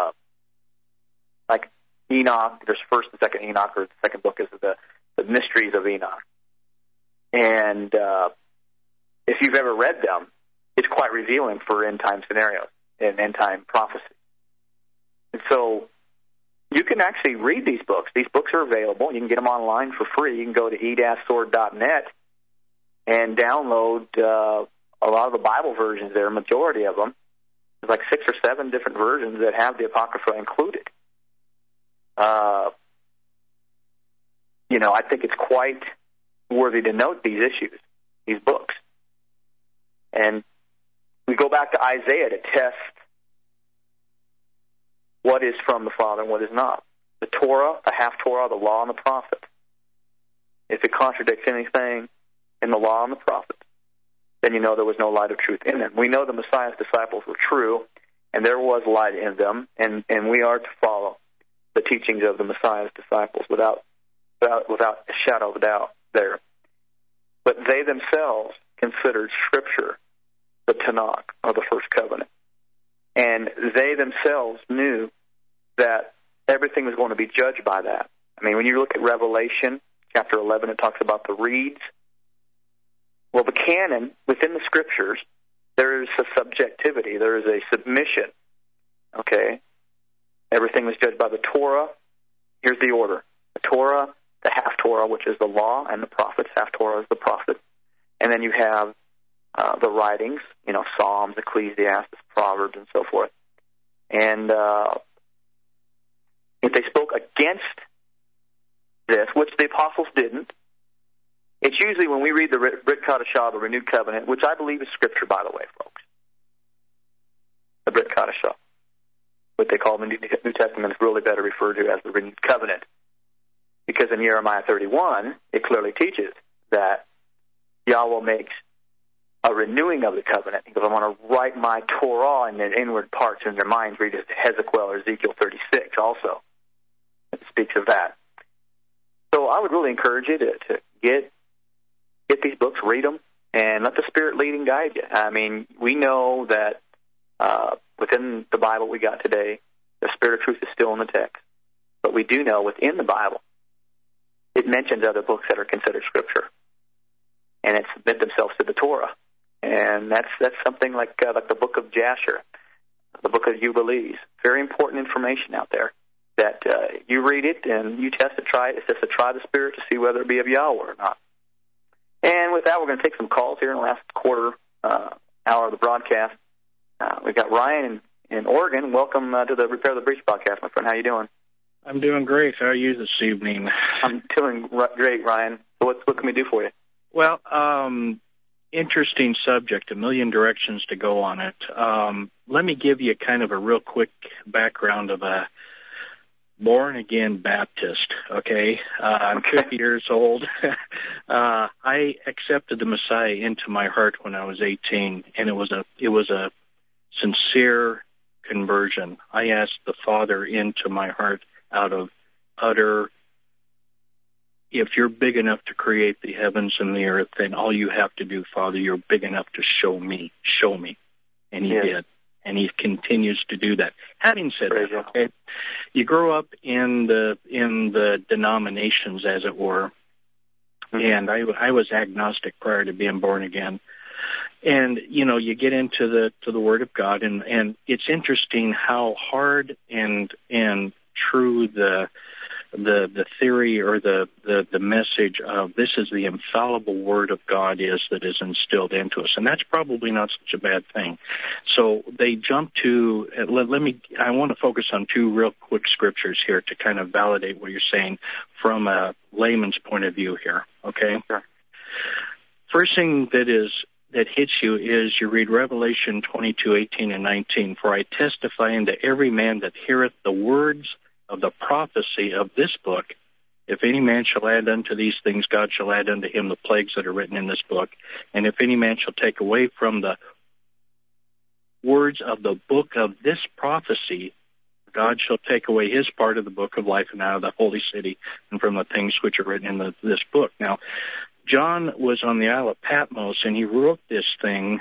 Enoch, there's first and second Enoch, or the second book is the Mysteries of Enoch. And if you've ever read them, it's quite revealing for end-time scenarios and end-time prophecy. And so you can actually read these books. These books are available. You can get them online for free. You can go to e-sword.net and download a lot of the Bible versions there, a majority of them. There's like 6 or 7 different versions that have the Apocrypha included. I think it's quite worthy to note these issues, these books. And we go back to Isaiah to test what is from the Father and what is not. The Torah, the half-Torah, the law, and the prophets. If it contradicts anything in the law and the prophets, then you know there was no light of truth in them. We know the Messiah's disciples were true, and there was light in them, and we are to follow the teachings of the Messiah's disciples without a shadow of a doubt there. But they themselves considered Scripture the Tanakh, or the First Covenant. And they themselves knew that everything was going to be judged by that. I mean, when you look at Revelation, chapter 11, it talks about the reeds. Well, the canon, within the Scriptures, there is a subjectivity, there is a submission. Okay? Everything was judged by the Torah. Here's the order. The Torah, the half-Torah, which is the law, and the prophets. Half-Torah is the prophet. And then you have the writings, Psalms, Ecclesiastes, Proverbs, and so forth. And if they spoke against this, which the apostles didn't, it's usually when we read the Brit Chadashah, the Renewed Covenant, which I believe is Scripture, by the way, folks. The Brit Chadashah, what they call the New Testament, is really better referred to as the Renewed Covenant. Because in Jeremiah 31, it clearly teaches that Yahweh makes a renewing of the covenant. He goes, I want to write my Torah in their inward parts in their minds. Read Hezekiah or Ezekiel 36 also. It speaks of that. So I would really encourage you to get these books, read them, and let the Spirit lead and guide you. I mean, we know that within the Bible we got today, the Spirit of truth is still in the text. But we do know within the Bible, it mentions other books that are considered Scripture, and it submit themselves to the Torah. And that's something like the book of Jasher, the book of Jubilees. Very important information out there that you read it and you test it, try it. It's just to try the Spirit to see whether it be of Yahweh or not. And with that, we're going to take some calls here in the last quarter hour of the broadcast. We've got Ryan in Oregon. Welcome to the Repair the Breach podcast, my friend. How you doing? I'm doing great. How are you this evening? I'm doing great, Ryan. So what can we do for you? Well, interesting subject, a million directions to go on it. Let me give you kind of a real quick background of a born-again Baptist, okay? I'm 50 years old. I accepted the Messiah into my heart when I was 18, and it was a sincere conversion. I asked the Father into my heart out of utter, if you're big enough to create the heavens and the earth, then all you have to do, Father, you're big enough to show me. And he did. And he continues to do that. Having said that, okay, you grow up in the denominations, as it were, and I was agnostic prior to being born again. And, you get into the Word of God, and it's interesting how hard and true the the theory or the message of this is the infallible Word of God that is instilled into us, and that's probably not such a bad thing. So they jump to I want to focus on two real quick scriptures here to kind of validate what you're saying from a layman's point of view here. Okay. Sure. First thing that hits you is you read Revelation 22:18 and 19. For I testify unto every man that heareth the words of the prophecy of this book. If any man shall add unto these things, God shall add unto him the plagues that are written in this book. And if any man shall take away from the words of the book of this prophecy, God shall take away his part of the book of life and out of the holy city and from the things which are written in this book. Now, John was on the Isle of Patmos, and he wrote this thing.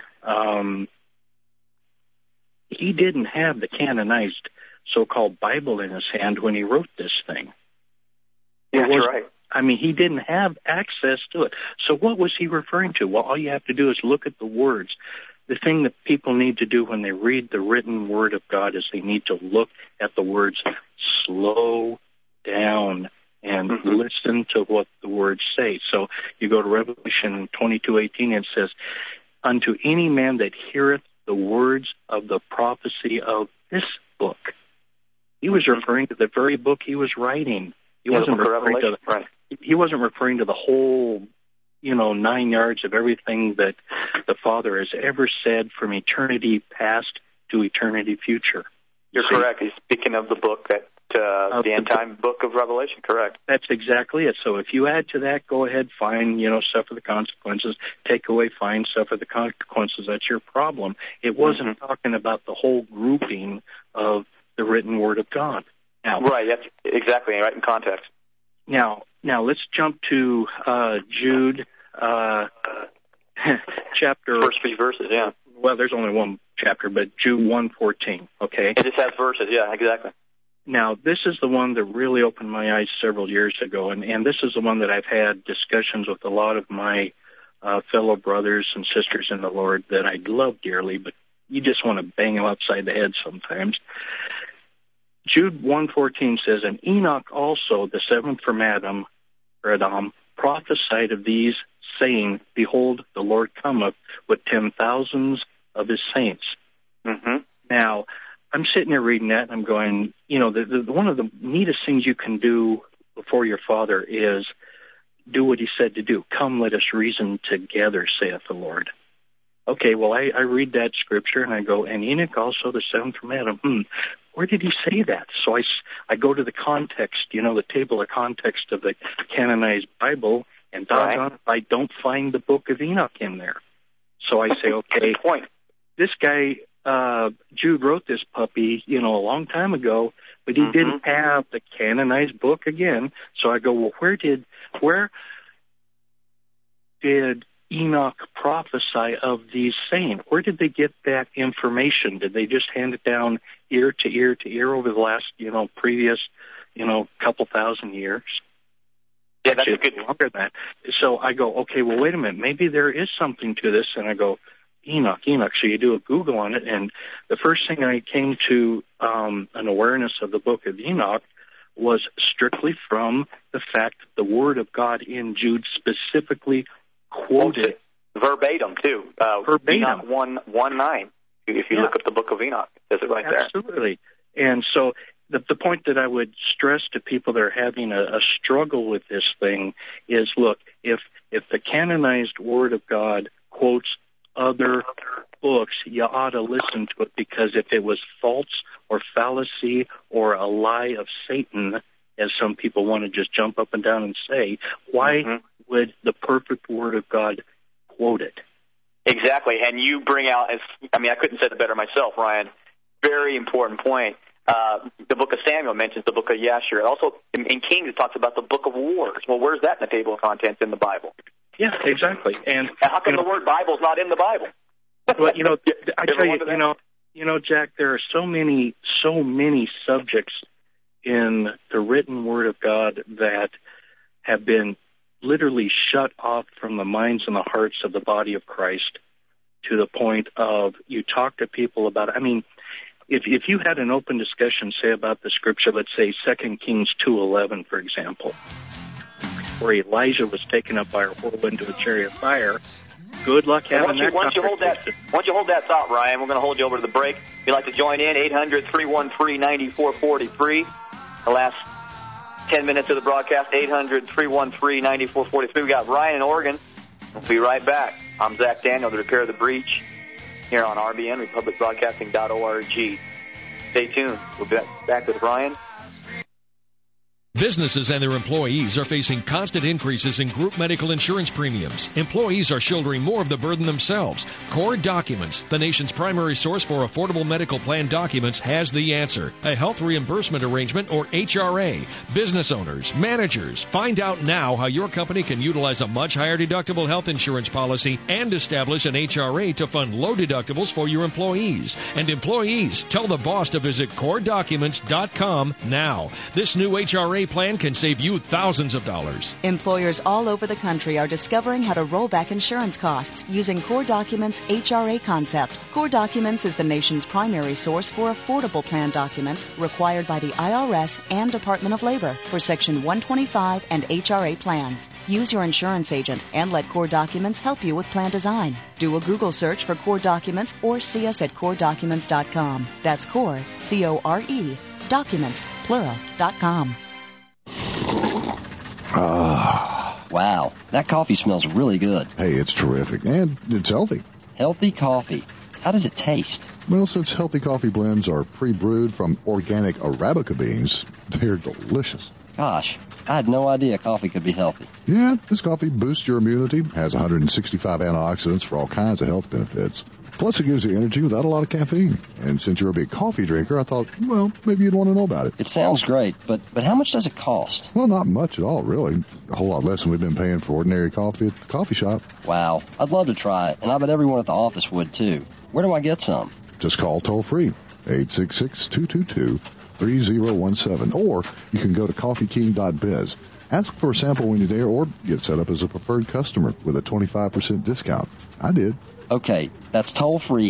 He didn't have the canonized so-called Bible in his hand when he wrote this thing. Yeah, that's right. I mean, he didn't have access to it. So what was he referring to? Well, all you have to do is look at the words. The thing that people need to do when they read the written Word of God is they need to look at the words, slow down, and listen to what the words say. So you go to Revelation 22:18, and it says, unto any man that heareth the words of the prophecy of this book. He was referring to the very book he was writing. He wasn't referring to the whole, 9 yards of everything that the Father has ever said from eternity past to eternity future. You're correct. He's speaking of the book that the end-time book of Revelation, correct. That's exactly it. So if you add to that, go ahead, fine, suffer the consequences. Take away, fine, suffer the consequences. That's your problem. It wasn't talking about the whole grouping of the written Word of God. Now, right, that's exactly right in context. Now let's jump to Jude chapter. First few verses, yeah. Well, there's only one chapter, but Jude 1:14, okay? It just has verses, yeah, exactly. Now, this is the one that really opened my eyes several years ago, and this is the one that I've had discussions with a lot of my fellow brothers and sisters in the Lord that I love dearly, but you just want to bang them upside the head sometimes. Jude 1:14 says, and Enoch also, the seventh from Adam, prophesied of these, saying, behold, the Lord cometh with 10,000s of his saints. Now, I'm sitting there reading that, and I'm going, one of the neatest things you can do before your Father is do what he said to do. Come, let us reason together, saith the Lord. Okay, well, I read that scripture, and I go, and Enoch also, the seventh from Adam. Where did he say that? So I go to the context, the table of context of the canonized Bible, and doggone it, I don't find the book of Enoch in there. So I say, okay, this guy, Jude wrote this puppy, a long time ago, but he didn't have the canonized book again. So I go, well, where did Enoch prophesy of these saying? Where did they get that information? Did they just hand it down ear to ear to ear over the last, previous, couple thousand years? Yeah, that's a good longer than that. So I go, okay, well, wait a minute. Maybe there is something to this. And I go, Enoch. So you do a Google on it, and the first thing I came to an awareness of the book of Enoch was strictly from the fact that the Word of God in Jude specifically quoted verbatim too. Verbatim. Enoch 1:9. If you look up the book of Enoch, it says it right there. Absolutely. And so the point that I would stress to people that are having a struggle with this thing is, look, if the canonized Word of God quotes other books, you ought to listen to it, because if it was false or fallacy or a lie of Satan, as some people want to just jump up and down and say, why would the perfect Word of God quote it? Exactly, and you bring out, I couldn't say it better myself, Ryan, very important point. The book of Samuel mentions the book of Yashar. Also, in Kings, it talks about the book of wars. Well, where's that in the table of contents in the Bible? Yeah, exactly. And how come the word Bible is not in the Bible? Well, I tell you, Jack, there are so many subjects in the written Word of God that have been literally shut off from the minds and the hearts of the body of Christ, to the point of you talk to people about it. if you had an open discussion, say, about the scripture, let's say 2 Kings 2:11, for example, where Elijah was taken up by a whirlwind to a chariot of fire, good luck having that conversation. Once you hold that thought, Ryan, we're going to hold you over to the break. If you'd like to join in, 800-313-9443. The last 10 minutes of the broadcast, 800-313-9443. We got Ryan in Oregon. We'll be right back. I'm Zach Daniel, the Repair the Breach, here on RBN, republicbroadcasting.org. Stay tuned. We'll be back with Ryan. Businesses and their employees are facing constant increases in group medical insurance premiums. Employees are shouldering more of the burden themselves. Core Documents, the nation's primary source for affordable medical plan documents, has the answer. A health reimbursement arrangement, or HRA. Business owners, managers, find out now how your company can utilize a much higher deductible health insurance policy and establish an HRA to fund low deductibles for your employees. And employees, tell the boss to visit CoreDocuments.com now. This new HRA plan can save you thousands of dollars. Employers all over the country are discovering how to roll back insurance costs using Core Documents' HRA concept. Core Documents is the nation's primary source for affordable plan documents required by the IRS and Department of Labor for Section 125 and HRA plans. Use your insurance agent and let Core Documents help you with plan design. Do a Google search for Core Documents or see us at CoreDocuments.com. That's Core, C-O-R-E, Documents, plural.com. Wow, that coffee smells really good. Hey, it's terrific, and it's healthy. Healthy coffee. How does it taste? Well, since healthy coffee blends are pre-brewed from organic Arabica beans, they're delicious. Gosh, I had no idea coffee could be healthy. Yeah, this coffee boosts your immunity, has 165 antioxidants for all kinds of health benefits. Plus, it gives you energy without a lot of caffeine. And since you're a big coffee drinker, I thought, well, maybe you'd want to know about it. It sounds great, but how much does it cost? Well, not much at all, really. A whole lot less than we've been paying for ordinary coffee at the coffee shop. Wow, I'd love to try it, and I bet everyone at the office would, too. Where do I get some? Just call toll-free, 866-222-3017. Or you can go to coffeeking.biz. Ask for a sample when you're there, or get set up as a preferred customer with a 25% discount. I did. Okay, that's toll-free,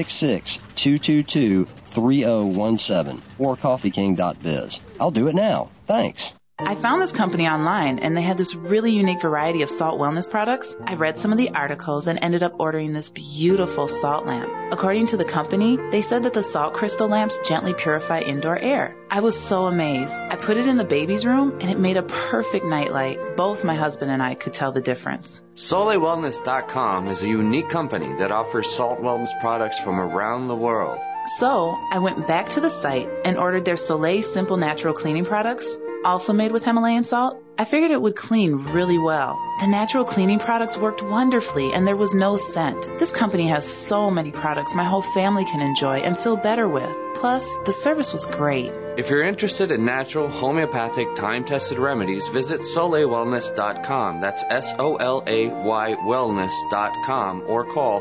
866-222-3017, or coffeeking.biz. I'll do it now. Thanks. I found this company online, and they had this really unique variety of salt wellness products. I read some of the articles and ended up ordering this beautiful salt lamp. According to the company, they said that the salt crystal lamps gently purify indoor air. I was so amazed. I put it in the baby's room, and it made a perfect nightlight. Both my husband and I could tell the difference. SoleilWellness.com is a unique company that offers salt wellness products from around the world. So I went back to the site and ordered their Soleil Simple Natural Cleaning products, also made with Himalayan salt. I figured it would clean really well. The natural cleaning products worked wonderfully, and there was no scent. This company has so many products my whole family can enjoy and feel better with. Plus, the service was great. If you're interested in natural, homeopathic, time-tested remedies, visit SoleilWellness.com. That's SOLAY wellness.com, or call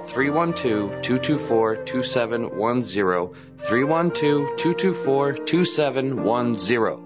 312-224-2710, 312-224-2710.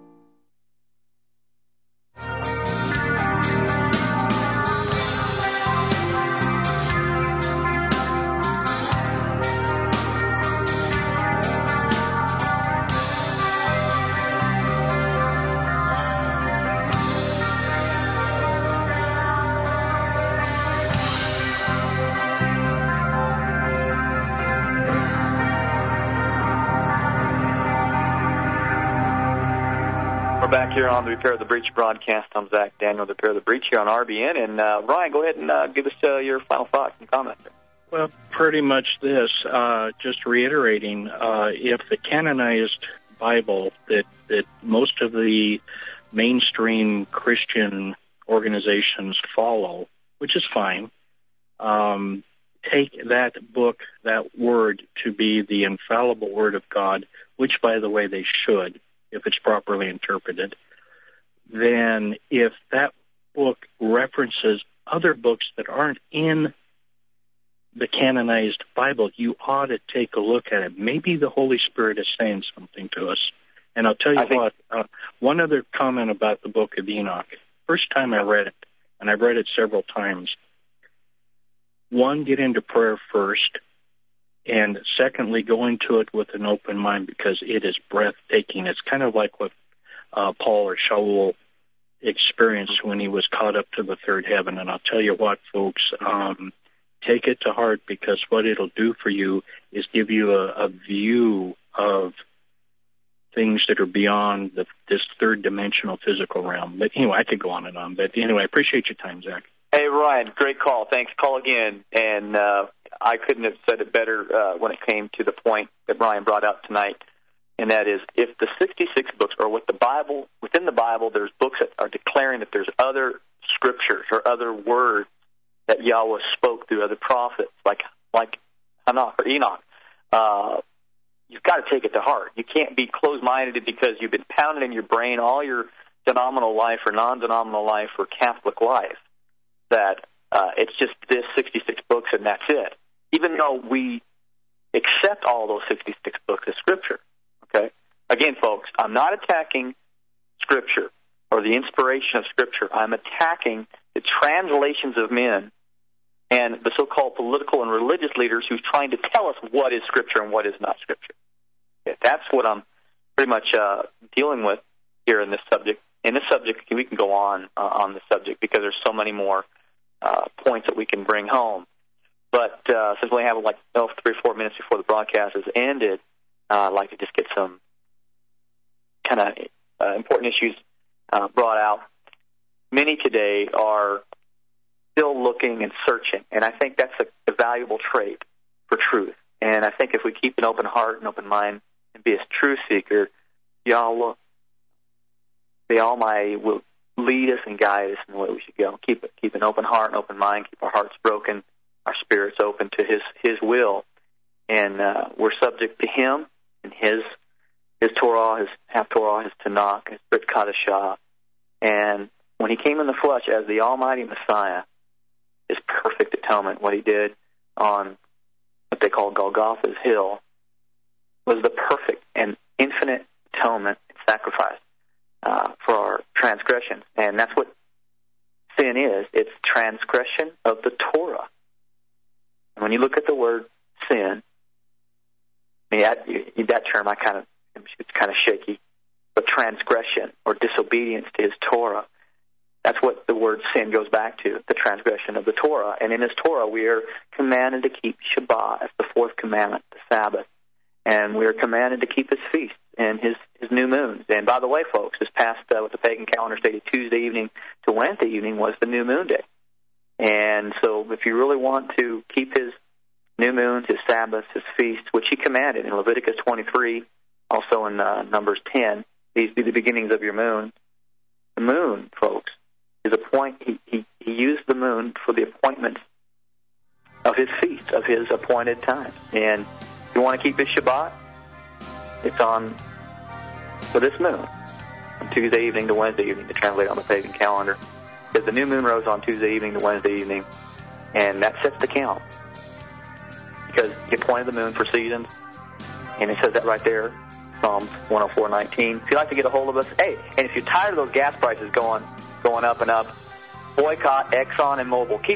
Here on the Repair the Breach broadcast. I'm Zach Daniel, the Repair the Breach here on RBN. And Ryan, go ahead and give us your final thoughts and comments. Well, pretty much this. Just reiterating, if the canonized Bible that most of the mainstream Christian organizations follow, which is fine, take that book, that word, to be the infallible Word of God, which, by the way, they should, if it's properly interpreted, then if that book references other books that aren't in the canonized Bible, you ought to take a look at it. Maybe the Holy Spirit is saying something to us. And I'll tell you one other comment about the book of Enoch. First time I read it, and I've read it several times, one, get into prayer first, and And secondly, go into it with an open mind because it is breathtaking. It's kind of like what Paul or Shaul experienced when he was caught up to the third heaven. And I'll tell you what, folks, take it to heart because what it'll do for you is give you a view of things that are beyond this third-dimensional physical realm. But anyway, I could go on and on. But anyway, I appreciate your time, Zach. Hey, Ryan, great call. Thanks. Call again. And I couldn't have said it better when it came to the point that Ryan brought out tonight, and that is if the 66 books or within the Bible, there's books that are declaring that there's other scriptures or other words that Yahweh spoke through other prophets, like Hanok or Enoch, you've got to take it to heart. You can't be closed-minded because you've been pounded in your brain all your denominational life or non-denominational life or Catholic life that it's just this 66 books and that's it. Even though we accept all those 66 books as Scripture, okay? Again, folks, I'm not attacking Scripture or the inspiration of Scripture. I'm attacking the translations of men and the so-called political and religious leaders who's trying to tell us what is Scripture and what is not Scripture. Okay, that's what I'm pretty much dealing with here in this subject. In this subject, we can go on the subject because there's so many more points that we can bring home. But since we only have 3 or 4 minutes before the broadcast has ended, I'd like to just get some kind of important issues brought out. Many today are still looking and searching, and I think that's a valuable trait for truth. And I think if we keep an open heart and open mind and be a truth seeker, Yahweh, the Almighty, will lead us and guide us in the way we should go. Keep an open heart and open mind, keep our hearts broken, our spirits open to His will. And we're subject to Him and His Torah, His Haftorah, His Tanakh, His Brit Kadashah. And when He came in the flesh as the Almighty Messiah, His perfect atonement, what He did on what they call Golgotha's Hill, was the perfect and infinite atonement and sacrifice for our transgressions. And that's what sin is. It's transgression of the Torah. And when you look at the word sin, that term it's kind of shaky, but transgression or disobedience to His Torah, that's what the word sin goes back to, the transgression of the Torah. And in His Torah, we are commanded to keep Shabbat as the fourth commandment, the Sabbath. And we are commanded to keep His feasts and His new moons. And by the way, folks, this past, what the pagan calendar stated, Tuesday evening to Wednesday evening was the new moon day. And so if you really want to keep His new moons, His Sabbaths, His feasts, which He commanded in Leviticus 23, also in Numbers 10, these be the beginnings of your moon. The moon, folks, is He used the moon for the appointments of His feasts, of His appointed times. And if you want to keep His Shabbat, it's on for this moon, from Tuesday evening to Wednesday evening, to translate on the pagan calendar. Because the new moon rose on Tuesday evening to Wednesday evening, and that sets the count. Because He appointed the moon for seasons, and it says that right there, Psalms 104:19. If you'd like to get a hold of us, hey, and if you're tired of those gas prices going up and up, boycott Exxon and Mobil. Keep